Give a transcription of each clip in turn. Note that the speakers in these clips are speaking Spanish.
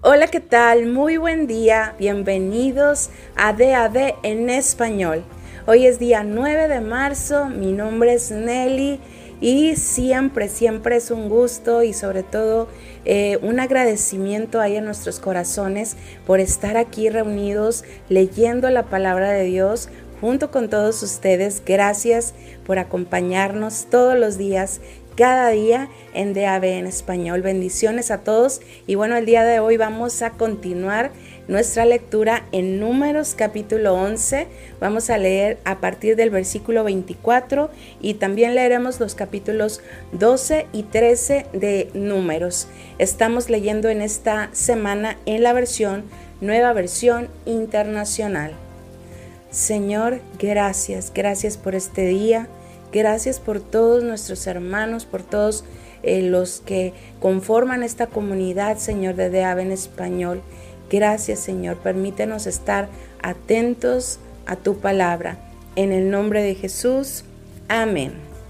Hola, ¿qué tal? Muy buen día. Bienvenidos a DAB en español. Hoy es día 9 de marzo. Mi nombre es Nelly y siempre es un gusto y sobre todo un agradecimiento ahí en nuestros corazones por estar aquí reunidos leyendo la palabra de Dios junto con todos ustedes. Gracias por acompañarnos todos los días, cada día en DAB en español. Bendiciones a todos. Y bueno, el día de hoy vamos a continuar nuestra lectura en Números capítulo 11. Vamos a leer a partir del versículo 24 y también leeremos los capítulos 12 y 13 de Números. Estamos leyendo en esta semana en la nueva versión internacional. Señor, gracias por este día. Gracias por todos nuestros hermanos, por todos los que conforman esta comunidad, Señor, de DAB en español. Gracias, Señor. Permítenos estar atentos a tu palabra. En el nombre de Jesús. Amén.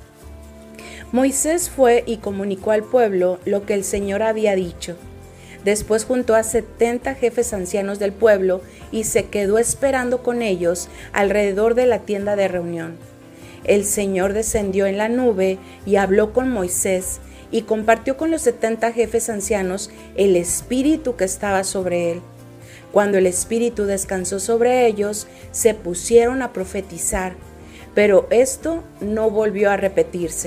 Moisés fue y comunicó al pueblo lo que el Señor había dicho. Después juntó a 70 jefes ancianos del pueblo y se quedó esperando con ellos alrededor de la tienda de reunión. El Señor descendió en la nube y habló con Moisés y compartió con los 70 jefes ancianos el espíritu que estaba sobre él. Cuando el espíritu descansó sobre ellos, se pusieron a profetizar, pero esto no volvió a repetirse.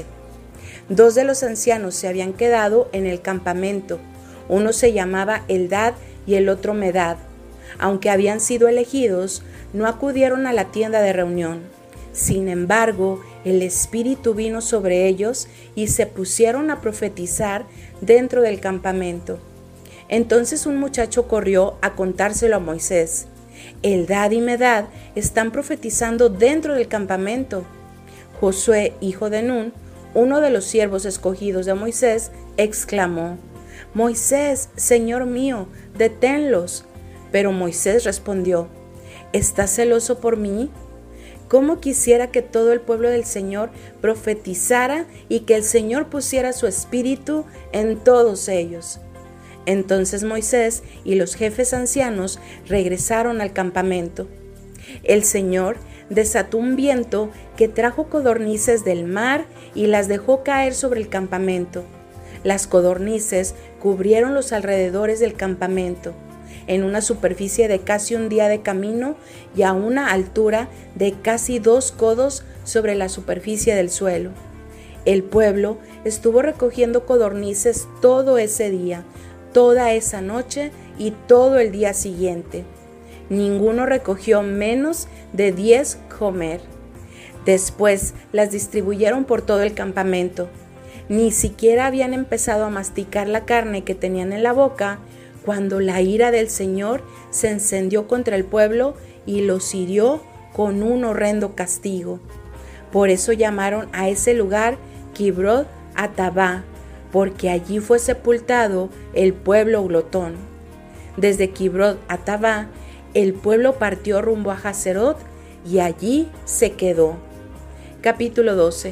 2 de los ancianos se habían quedado en el campamento. Uno se llamaba Eldad y el otro Medad. Aunque habían sido elegidos, no acudieron a la tienda de reunión. Sin embargo, el Espíritu vino sobre ellos y se pusieron a profetizar dentro del campamento. Entonces un muchacho corrió a contárselo a Moisés. Eldad y Medad están profetizando dentro del campamento. Josué, hijo de Nun, uno de los siervos escogidos de Moisés, exclamó: Moisés, Señor mío, deténlos. Pero Moisés respondió: ¿estás celoso por mí? ¿Cómo quisiera que todo el pueblo del Señor profetizara y que el Señor pusiera su espíritu en todos ellos? Entonces Moisés y los jefes ancianos regresaron al campamento. El Señor desató un viento que trajo codornices del mar y las dejó caer sobre el campamento. Las codornices cubrieron los alrededores del campamento, en una superficie de casi un día de camino y a una altura de casi 2 codos sobre la superficie del suelo. El pueblo estuvo recogiendo codornices todo ese día, toda esa noche y todo el día siguiente. Ninguno recogió menos de 10 homer. Después las distribuyeron por todo el campamento. Ni siquiera habían empezado a masticar la carne que tenían en la boca cuando la ira del Señor se encendió contra el pueblo y los hirió con un horrendo castigo. Por eso llamaron a ese lugar Kibrot Hatabá, porque allí fue sepultado el pueblo glotón. Desde Kibrot Hatabá, el pueblo partió rumbo a Haserot y allí se quedó. Capítulo 12.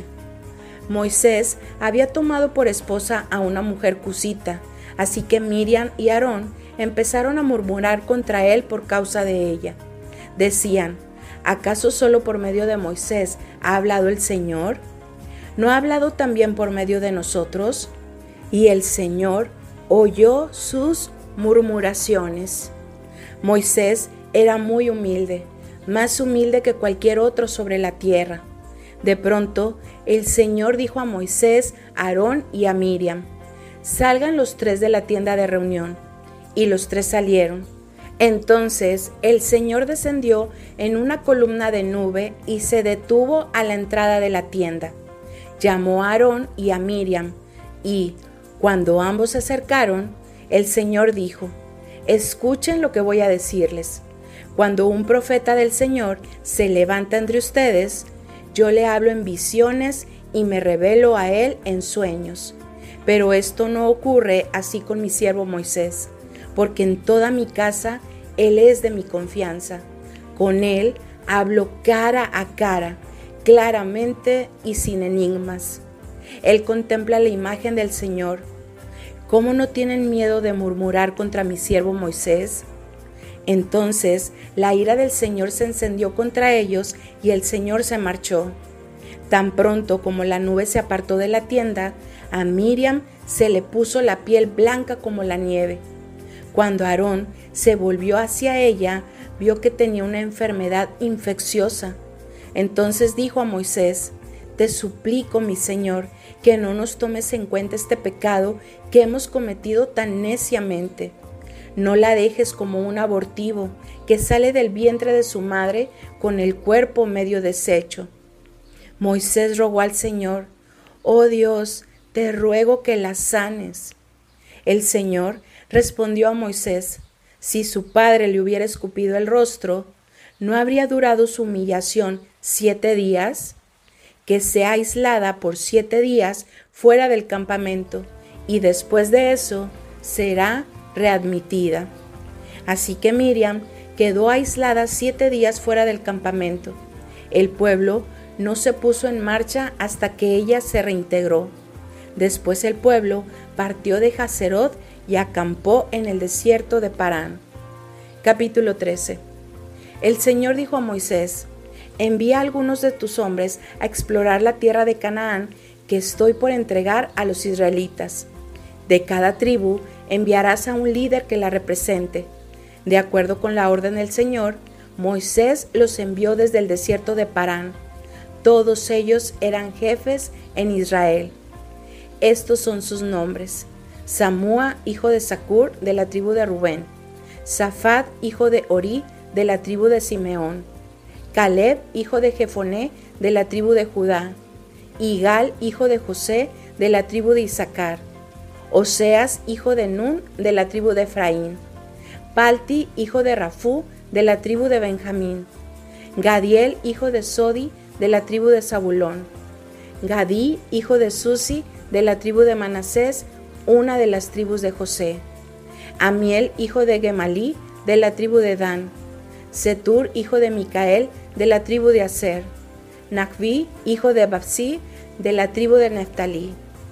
Moisés había tomado por esposa a una mujer cusita, así que Miriam y Aarón empezaron a murmurar contra él por causa de ella. Decían: ¿acaso solo por medio de Moisés ha hablado el Señor? ¿No ha hablado también por medio de nosotros? Y el Señor oyó sus murmuraciones. Moisés era muy humilde, más humilde que cualquier otro sobre la tierra. De pronto, el Señor dijo a Moisés, a Aarón y a Miriam: salgan los 3 de la tienda de reunión. Y los 3 salieron. Entonces el Señor descendió en una columna de nube y se detuvo a la entrada de la tienda. Llamó a Aarón y a Miriam, y cuando ambos se acercaron, el Señor dijo: escuchen lo que voy a decirles. Cuando un profeta del Señor se levanta entre ustedes, yo le hablo en visiones y me revelo a él en sueños. Pero esto no ocurre así con mi siervo Moisés, porque en toda mi casa él es de mi confianza. Con él hablo cara a cara, claramente y sin enigmas. Él contempla la imagen del Señor. ¿Cómo no tienen miedo de murmurar contra mi siervo Moisés? Entonces la ira del Señor se encendió contra ellos y el Señor se marchó. Tan pronto como la nube se apartó de la tienda, a Miriam se le puso la piel blanca como la nieve. Cuando Aarón se volvió hacia ella, vio que tenía una enfermedad infecciosa. Entonces dijo a Moisés: Te suplico, mi Señor, que no nos tomes en cuenta este pecado que hemos cometido tan neciamente. No la dejes como un abortivo que sale del vientre de su madre con el cuerpo medio deshecho. Moisés rogó al Señor: Oh Dios, te ruego que la sanes. El Señor respondió a Moisés: Si su padre le hubiera escupido el rostro, ¿no habría durado su humillación 7 días? Que sea aislada por 7 días fuera del campamento, y después de eso será readmitida. Así que Miriam quedó aislada 7 días fuera del campamento. El pueblo no se puso en marcha hasta que ella se reintegró. Después el pueblo partió de Hazerot y acampó en el desierto de Parán. Capítulo 13. El Señor dijo a Moisés: Envía a algunos de tus hombres a explorar la tierra de Canaán que estoy por entregar a los israelitas. De cada tribu enviarás a un líder que la represente. De acuerdo con la orden del Señor, Moisés los envió desde el desierto de Parán. Todos ellos eran jefes en Israel. Estos son sus nombres: Samúa, hijo de Zacur, de la tribu de Rubén; Safat, hijo de Orí, de la tribu de Simeón; Caleb, hijo de Jefoné, de la tribu de Judá; Igal, hijo de José, de la tribu de Isaacar; Oseas, hijo de Nun, de la tribu de Efraín; Palti, hijo de Rafú, de la tribu de Benjamín; Gadiel, hijo de Sodi, de la tribu de Zabulón; Gadí, hijo de Susi, de la tribu de Manasés, una de las tribus de José; Amiel, hijo de Gemalí, de la tribu de Dan; Setur, hijo de Micael, de la tribu de Aser; Nahví, hijo de Babsi, de la tribu de Neftalí;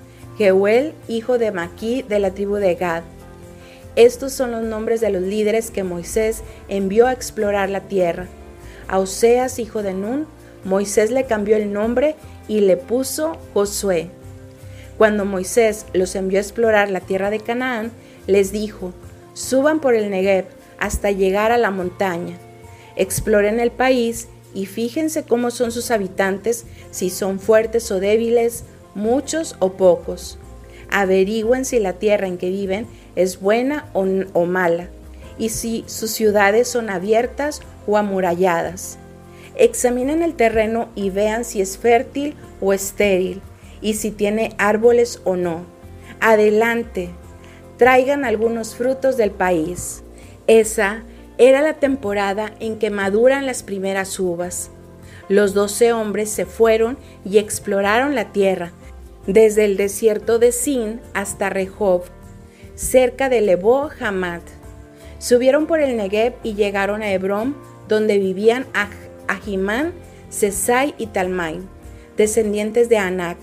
Jeuel, hijo de Maquí, de la tribu de Gad. Estos son los nombres de los líderes que Moisés envió a explorar la tierra. A Oseas, hijo de Nun, Moisés le cambió el nombre y le puso Josué. Cuando Moisés los envió a explorar la tierra de Canaán, les dijo: Suban por el Negev hasta llegar a la montaña. Exploren el país y fíjense cómo son sus habitantes, si son fuertes o débiles, muchos o pocos. Averigüen si la tierra en que viven es buena o mala, y si sus ciudades son abiertas o amuralladas. Examinen el terreno y vean si es fértil o estéril, y si tiene árboles o no. Adelante, traigan algunos frutos del país. Esa era la temporada en que maduran las primeras uvas. Los 12 hombres se fueron y exploraron la tierra, desde el desierto de Sin hasta Rehob, cerca de Lebo Hamat. Subieron por el Negev y llegaron a Hebrón, donde vivían Ahimán, Sesai y Talmai, descendientes de Anac.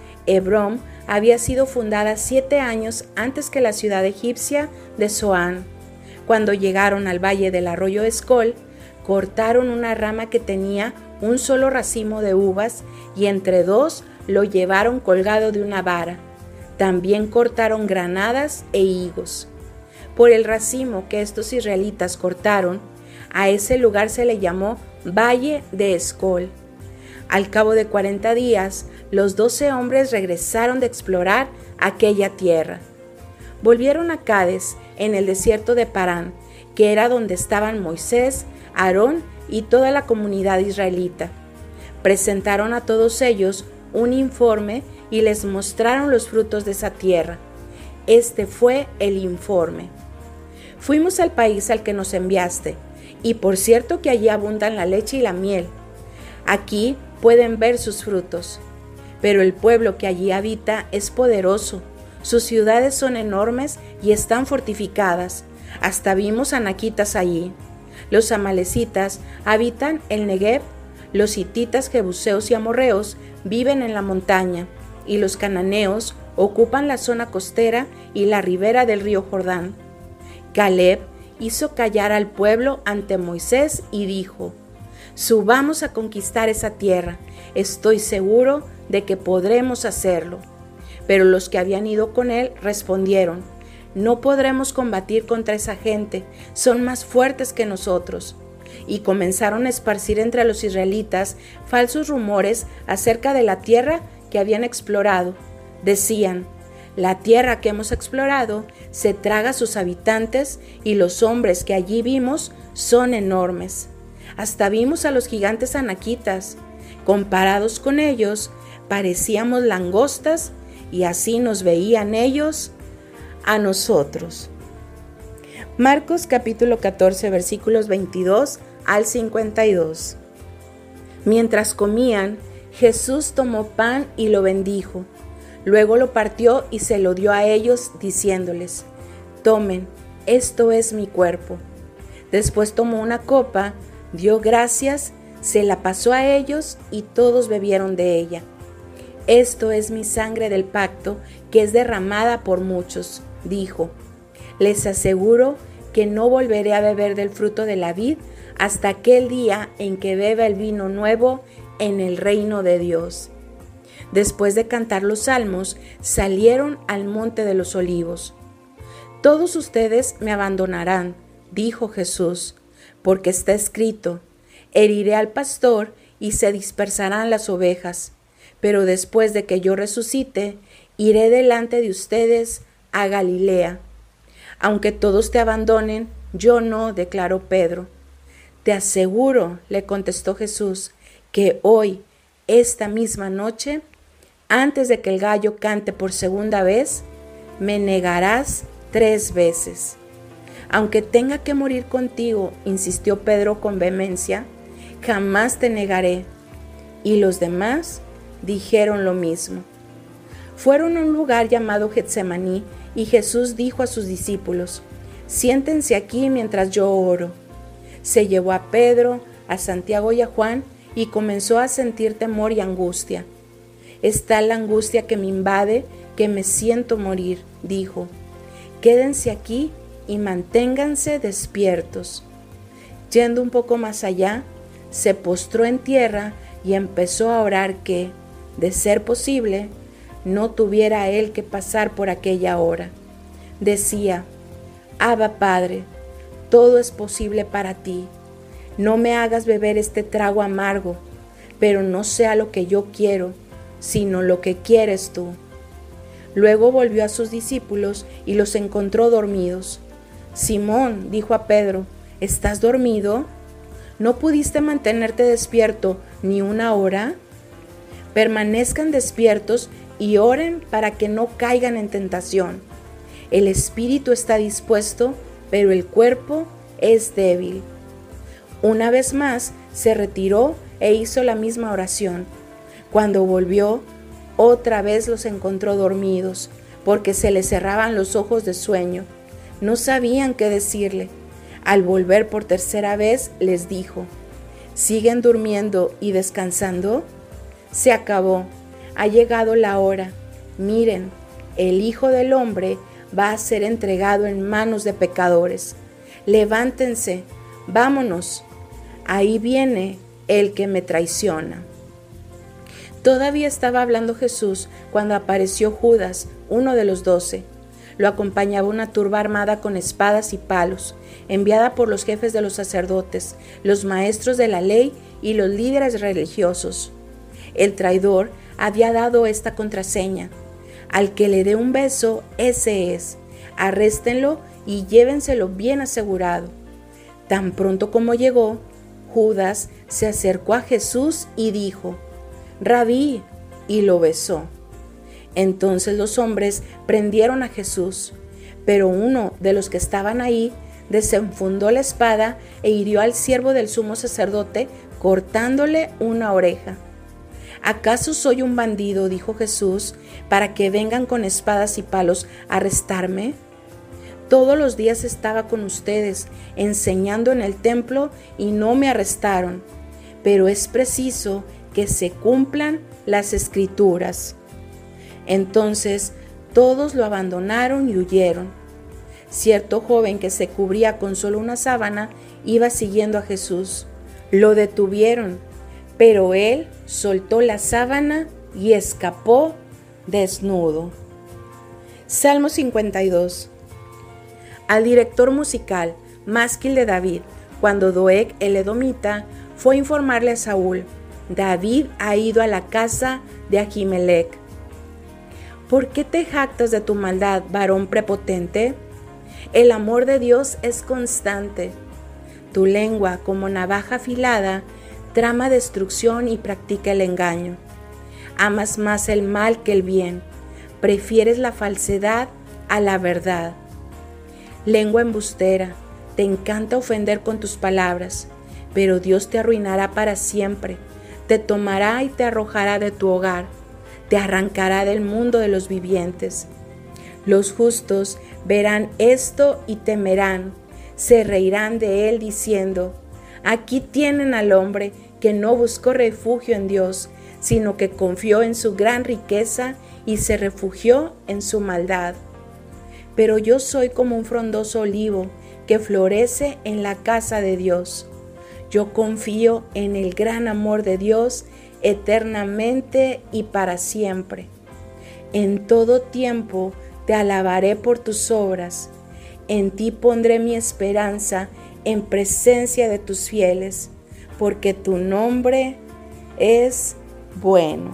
Hebrón había sido fundada 7 años antes que la ciudad egipcia de Zoán. Cuando llegaron al valle del arroyo Escol, cortaron una rama que tenía un solo racimo de uvas y entre 2 lo llevaron colgado de una vara. También cortaron granadas e higos. Por el racimo que estos israelitas cortaron, a ese lugar se le llamó Valle de Escol. Al cabo de 40 días, los 12 hombres regresaron de explorar aquella tierra. Volvieron a Cades, en el desierto de Parán, que era donde estaban Moisés, Aarón y toda la comunidad israelita. Presentaron a todos ellos un informe y les mostraron los frutos de esa tierra. Este fue el informe. Fuimos al país al que nos enviaste, y por cierto que allí abundan la leche y la miel. Aquí pueden ver sus frutos. Pero el pueblo que allí habita es poderoso. Sus ciudades son enormes y están fortificadas. Hasta vimos anaquitas allí. Los amalecitas habitan el Negev, los hititas, jebuseos y amorreos viven en la montaña, y los cananeos ocupan la zona costera y la ribera del río Jordán. Caleb hizo callar al pueblo ante Moisés y dijo: subamos a conquistar esa tierra, estoy seguro de que podremos hacerlo. Pero los que habían ido con él respondieron: no podremos combatir contra esa gente, son más fuertes que nosotros. Y comenzaron a esparcir entre los israelitas falsos rumores acerca de la tierra que habían explorado. Decían: la tierra que hemos explorado se traga a sus habitantes y los hombres que allí vimos son enormes. Hasta vimos a los gigantes anaquitas. Comparados con ellos, parecíamos langostas y así nos veían ellos a nosotros. Marcos capítulo 14 versículos 22 al 52. Mientras comían, Jesús tomó pan y lo bendijo. Luego lo partió y se lo dio a ellos, diciéndoles: tomen, esto es mi cuerpo. Después tomó una copa, dio gracias, se la pasó a ellos y todos bebieron de ella. Esto es mi sangre del pacto, que es derramada por muchos, dijo. Les aseguro que no volveré a beber del fruto de la vid hasta aquel día en que beba el vino nuevo en el reino de Dios. Después de cantar los salmos, salieron al monte de los olivos. Todos ustedes me abandonarán, dijo Jesús, porque está escrito: heriré al pastor y se dispersarán las ovejas. Pero después de que yo resucite, iré delante de ustedes a Galilea. Aunque todos te abandonen, yo no, declaró Pedro. Te aseguro, le contestó Jesús, que hoy, esta misma noche, antes de que el gallo cante por segunda vez, me negarás 3 veces. Aunque tenga que morir contigo, insistió Pedro con vehemencia, jamás te negaré. Y los demás dijeron lo mismo. Fueron a un lugar llamado Getsemaní y Jesús dijo a sus discípulos: siéntense aquí mientras yo oro. Se llevó a Pedro, a Santiago y a Juan y comenzó a sentir temor y angustia. Es tal la angustia que me invade que me siento morir, dijo. Quédense aquí y manténganse despiertos. Yendo un poco más allá, se postró en tierra y empezó a orar que, de ser posible, no tuviera él que pasar por aquella hora. Decía: Abba Padre, todo es posible para ti. No me hagas beber este trago amargo, pero no sea lo que yo quiero, sino lo que quieres tú. Luego volvió a sus discípulos y los encontró dormidos. Simón, dijo a Pedro, ¿estás dormido? ¿No pudiste mantenerte despierto ni una hora? Permanezcan despiertos y oren para que no caigan en tentación. El espíritu está dispuesto, pero el cuerpo es débil. Una vez más se retiró e hizo la misma oración. Cuando volvió, otra vez los encontró dormidos, porque se les cerraban los ojos de sueño. No sabían qué decirle. Al volver por tercera vez, les dijo: ¿siguen durmiendo y descansando? Se acabó. Ha llegado la hora. Miren, el Hijo del Hombre va a ser entregado en manos de pecadores. Levántense, vámonos. Ahí viene el que me traiciona. Todavía estaba hablando Jesús cuando apareció Judas, uno de los 12. Lo acompañaba una turba armada con espadas y palos, enviada por los jefes de los sacerdotes, los maestros de la ley y los líderes religiosos. El traidor había dado esta contraseña: al que le dé un beso, ese es. Arréstenlo y llévenselo bien asegurado. Tan pronto como llegó, Judas se acercó a Jesús y dijo: Rabí, y lo besó. Entonces los hombres prendieron a Jesús, pero uno de los que estaban ahí desenfundó la espada e hirió al siervo del sumo sacerdote, cortándole una oreja. ¿Acaso soy un bandido, dijo Jesús, para que vengan con espadas y palos a arrestarme? Todos los días estaba con ustedes, enseñando en el templo, y no me arrestaron. Pero es preciso que se cumplan las Escrituras. Entonces Todos lo abandonaron y huyeron. Cierto joven que se cubría con solo una sábana iba siguiendo a Jesús. Lo detuvieron, pero él soltó la sábana y escapó desnudo. Salmo 52. Al director musical, másquil de David, cuando Doeg el edomita fue a informarle a Saúl: David ha ido a la casa de Ahimelech. ¿Por qué te jactas de tu maldad, varón prepotente? El amor de Dios es constante. Tu lengua, como navaja afilada, trama destrucción y practica el engaño. Amas más el mal que el bien. Prefieres la falsedad a la verdad. Lengua embustera, te encanta ofender con tus palabras, pero Dios te arruinará para siempre. Te tomará y te arrojará de tu hogar. Te arrancará del mundo de los vivientes. Los justos verán esto y temerán, se reirán de él diciendo: aquí tienen al hombre que no buscó refugio en Dios, sino que confió en su gran riqueza y se refugió en su maldad. Pero yo soy como un frondoso olivo que florece en la casa de Dios. Yo confío en el gran amor de Dios eternamente y para siempre. En todo tiempo te alabaré por tus obras. En ti pondré mi esperanza en presencia de tus fieles, porque tu nombre es bueno.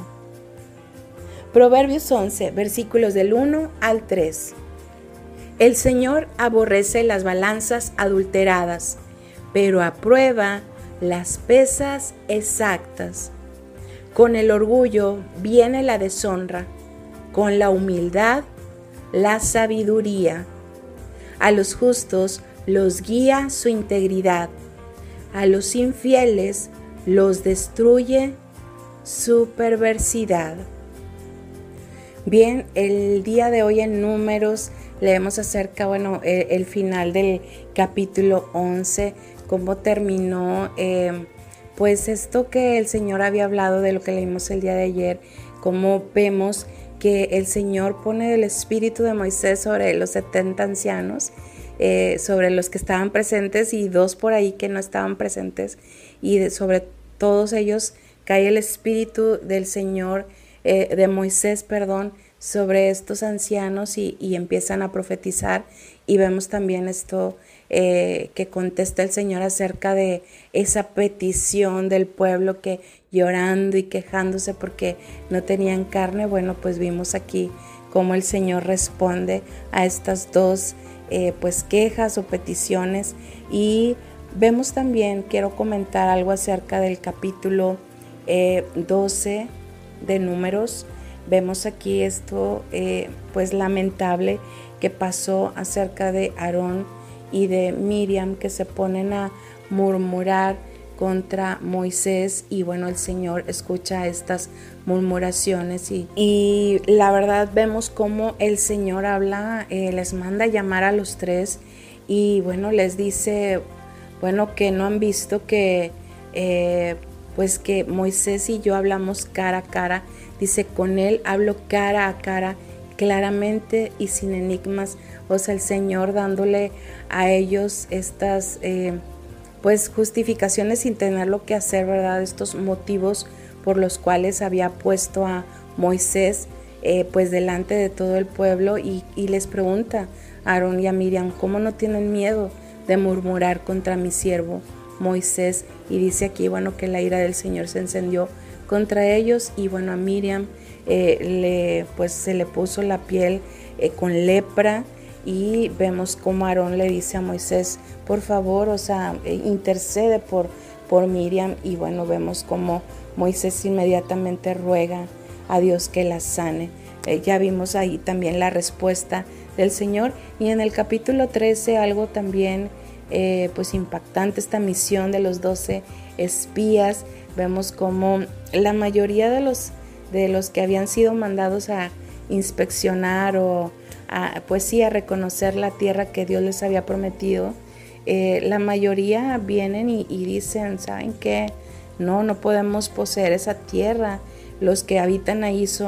Proverbios 11, versículos del 1 al 3. El Señor aborrece las balanzas adulteradas, pero aprueba las pesas exactas. Con el orgullo viene la deshonra, con la humildad la sabiduría. A los justos los guía su integridad, a los infieles los destruye su perversidad. Bien, el día de hoy en Números leemos acerca, el final del capítulo 11, cómo terminó, pues esto que el Señor había hablado de lo que leímos el día de ayer, cómo vemos que el Señor pone el espíritu de Moisés sobre los 70 ancianos, sobre los que estaban presentes y 2 por ahí que no estaban presentes, y sobre todos ellos cae el espíritu del Señor, de Moisés, sobre estos ancianos y empiezan a profetizar, y vemos también esto que contesta el Señor acerca de esa petición del pueblo que llorando y quejándose porque no tenían carne. Bueno, pues vimos aquí cómo el Señor responde a estas dos quejas o peticiones, y vemos también, quiero comentar algo acerca del capítulo 12 de Números. Vemos aquí esto lamentable que pasó acerca de Aarón y de Miriam, que se ponen a murmurar contra Moisés, y bueno, el Señor escucha estas murmuraciones y la verdad vemos cómo el Señor habla, les manda llamar a los 3 y bueno, les dice, que no han visto que que Moisés y yo hablamos cara a cara. Dice, con él hablo cara a cara, claramente y sin enigmas. O sea, el Señor dándole a ellos estas justificaciones sin tener lo que hacer, ¿verdad? Estos motivos por los cuales había puesto a Moisés delante de todo el pueblo, y les pregunta a Aarón y a Miriam, ¿cómo no tienen miedo de murmurar contra mi siervo Moisés? Y dice aquí, que la ira del Señor se encendió contra ellos, y a Miriam se le puso la piel con lepra, y vemos cómo Aarón le dice a Moisés, por favor, intercede por Miriam, y vemos cómo Moisés inmediatamente ruega a Dios que la sane. Ya vimos ahí también la respuesta del Señor, y en el capítulo 13 algo también impactante, esta misión de los 12 espías. Vemos como la mayoría de los que habían sido mandados a inspeccionar o a reconocer la tierra que Dios les había prometido, la mayoría vienen y dicen, ¿saben qué? No podemos poseer esa tierra, los que habitan ahí son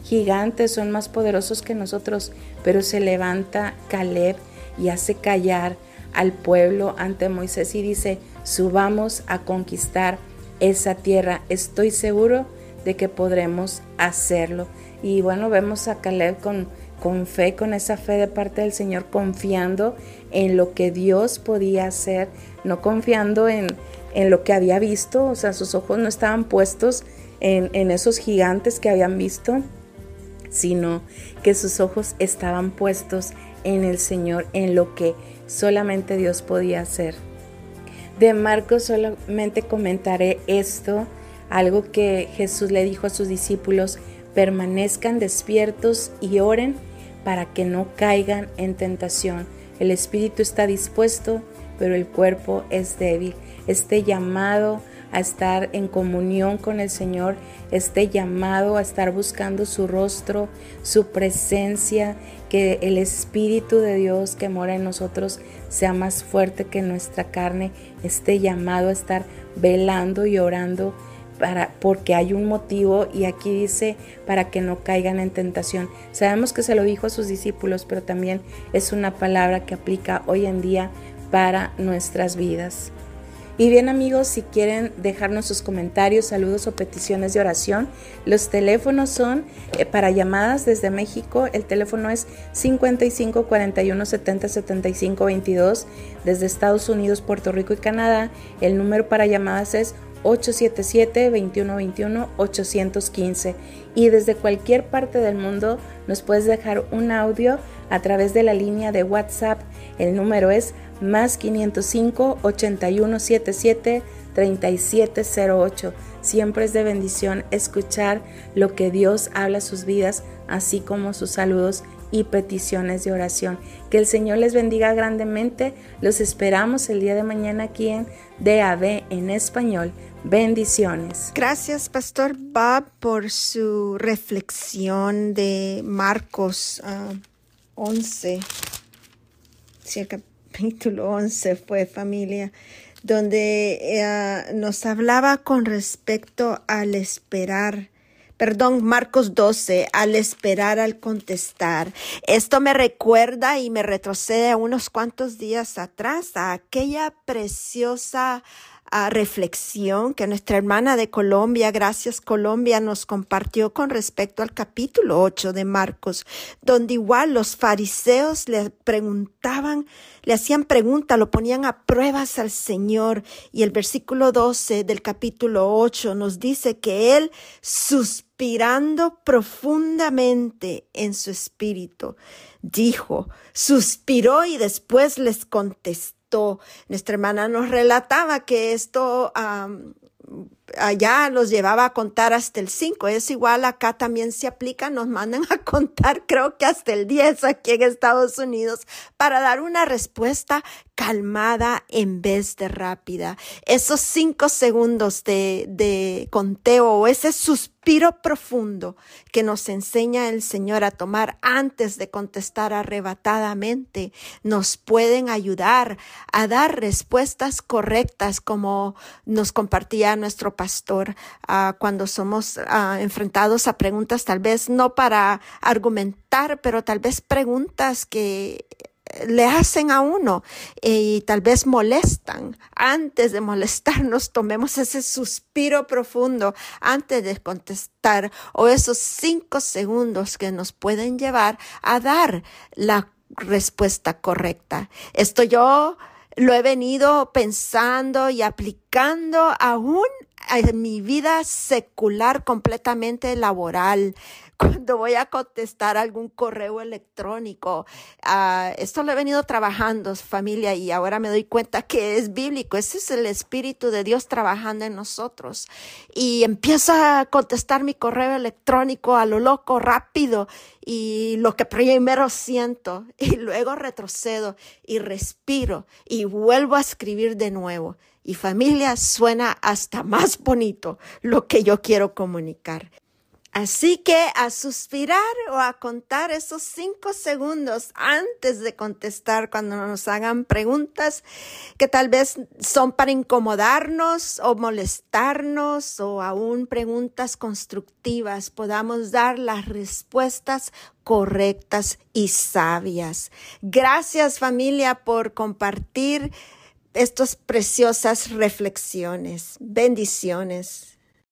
gigantes son más poderosos que nosotros, pero se levanta Caleb y hace callar al pueblo ante Moisés y dice: subamos a conquistar esa tierra, estoy seguro de que podremos hacerlo. Y bueno, vemos a Caleb con fe, con esa fe de parte del Señor, confiando en lo que Dios podía hacer, no confiando en lo que había visto. O sea, sus ojos no estaban puestos en esos gigantes que habían visto, sino que sus ojos estaban puestos en el Señor, en lo que solamente Dios podía hacer. De Marcos solamente comentaré esto, algo que Jesús le dijo a sus discípulos: permanezcan despiertos y oren para que no caigan en tentación. El espíritu está dispuesto, pero el cuerpo es débil. Este llamado a estar en comunión con el Señor, este llamado a estar buscando su rostro, su presencia, que el Espíritu de Dios que mora en nosotros sea más fuerte que nuestra carne, este llamado a estar velando y orando porque hay un motivo, y aquí dice para que no caigan en tentación. Sabemos que se lo dijo a sus discípulos, pero también es una palabra que aplica hoy en día para nuestras vidas. Y bien, amigos, si quieren dejarnos sus comentarios, saludos o peticiones de oración, los teléfonos son para llamadas desde México. El teléfono es 55 41 70 75 22. Desde Estados Unidos, Puerto Rico y Canadá, el número para llamadas es 877-2121-815. Y desde cualquier parte del mundo nos puedes dejar un audio a través de la línea de WhatsApp. El número es más 505 8177 3708. Siempre es de bendición escuchar lo que Dios habla a sus vidas, así como sus saludos y peticiones de oración. Que el Señor les bendiga grandemente. Los esperamos el día de mañana aquí en DAB en español. Bendiciones. Gracias, Pastor Bob, por su reflexión de Marcos 11. Sí, el capítulo 11 fue, familia, donde nos hablaba con respecto al esperar. Marcos 12, al esperar, al contestar. Esto me recuerda y me retrocede a unos cuantos días atrás, a aquella preciosa reflexión que nuestra hermana de Colombia, gracias Colombia, nos compartió con respecto al capítulo 8 de Marcos, donde igual los fariseos le preguntaban, le hacían preguntas, lo ponían a pruebas al Señor, y el versículo 12 del capítulo 8 nos dice que él, suspirando profundamente en su espíritu, suspiró y después les contestó. Nuestra hermana nos relataba que esto allá los llevaba a contar hasta el 5. Es igual, acá también se aplica, nos mandan a contar creo que hasta el 10 aquí en Estados Unidos para dar una respuesta calmada en vez de rápida. Esos 5 segundos de conteo o ese suspiro profundo que nos enseña el Señor a tomar antes de contestar arrebatadamente nos pueden ayudar a dar respuestas correctas, como nos compartía nuestro pastor cuando somos enfrentados a preguntas, tal vez no para argumentar, pero tal vez preguntas que le hacen a uno y tal vez molestan. Antes de molestarnos, tomemos ese suspiro profundo antes de contestar, o esos 5 segundos que nos pueden llevar a dar la respuesta correcta. Esto yo lo he venido pensando y aplicando aún en mi vida secular, completamente laboral. Cuando voy a contestar algún correo electrónico, esto lo he venido trabajando, familia, y ahora me doy cuenta que es bíblico. Ese es el Espíritu de Dios trabajando en nosotros. Y empiezo a contestar mi correo electrónico a lo loco, rápido, y lo que primero siento, y luego retrocedo y respiro y vuelvo a escribir de nuevo. Y familia, suena hasta más bonito lo que yo quiero comunicar. Así que a suspirar o a contar esos 5 segundos antes de contestar cuando nos hagan preguntas que tal vez son para incomodarnos o molestarnos o aún preguntas constructivas, podamos dar las respuestas correctas y sabias. Gracias, familia, por compartir estas preciosas reflexiones. Bendiciones.